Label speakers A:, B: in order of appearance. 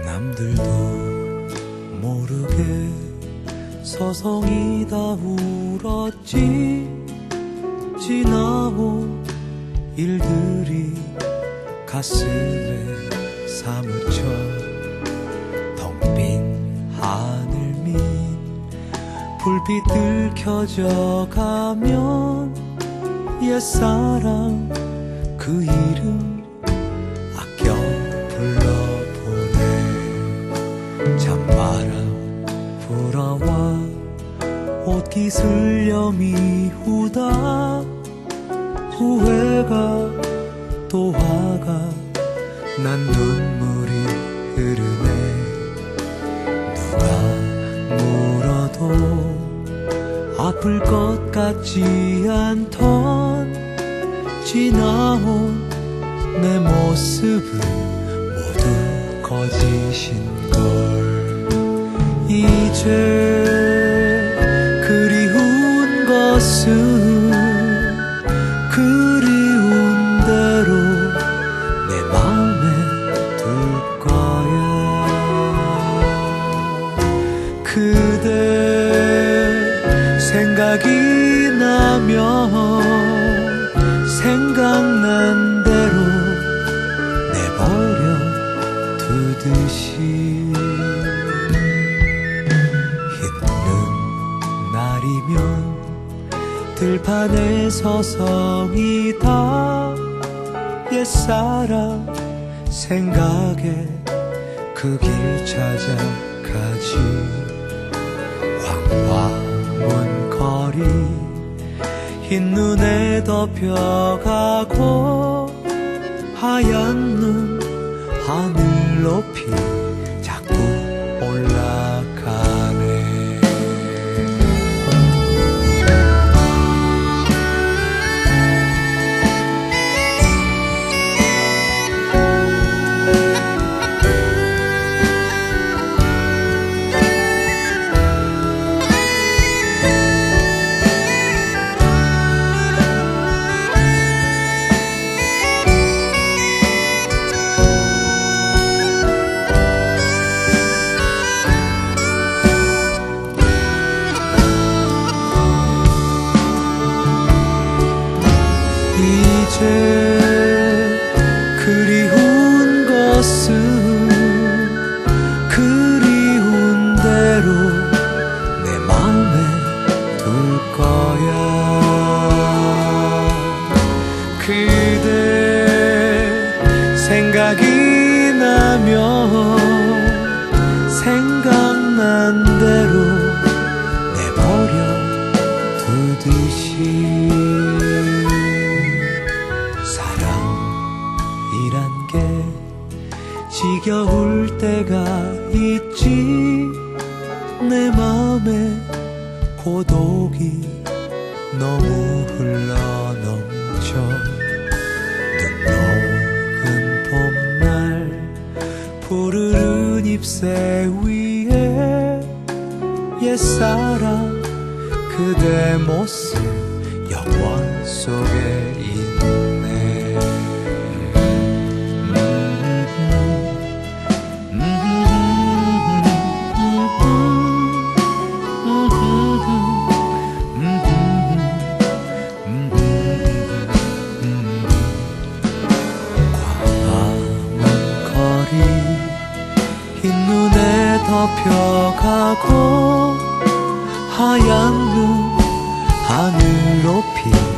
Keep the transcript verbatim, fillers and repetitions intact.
A: 남들도 모르게 서성이다 울었지. 지나온 일들이 가슴에 사무쳐 텅 빈 하늘 밑 불빛들 켜져가면 옛사랑 그 이름 아껴 불러보네. 찬바람 불어와 옷깃을 여미우다 후회가 또 화가 난 눈물이 흐르네. 누가 물어도 아플 것 같지 않던 지나온 내 모습은 모두 거짓인걸. 이제 그리운 것은 그리운 대로 내 마음에 둘 거야. 그대 생각이 나면 생각난 대로 내버려 두듯이 힘든 날이면 들판에 서성이다 옛사랑 생각에 그 길 찾아가지. 광화문 거리 흰 눈에 덮여가고 하얀 눈 하늘 높이 자꾸 올라가네. 이제 그리운 것은 그리운 대로 내 마음에 둘 거야. 그대 생각이 나면 생각난 대로 내버려 두듯이 사랑이란 게 지겨울 때가 있지. 내 맘에 고독이 너무 흘러넘쳐 눈 녹은 봄날 푸르른 잎새 위에 옛사랑 그대 모습 영원 속에 있네. 흰눈에 덮여가고 하얀 눈 하늘 높이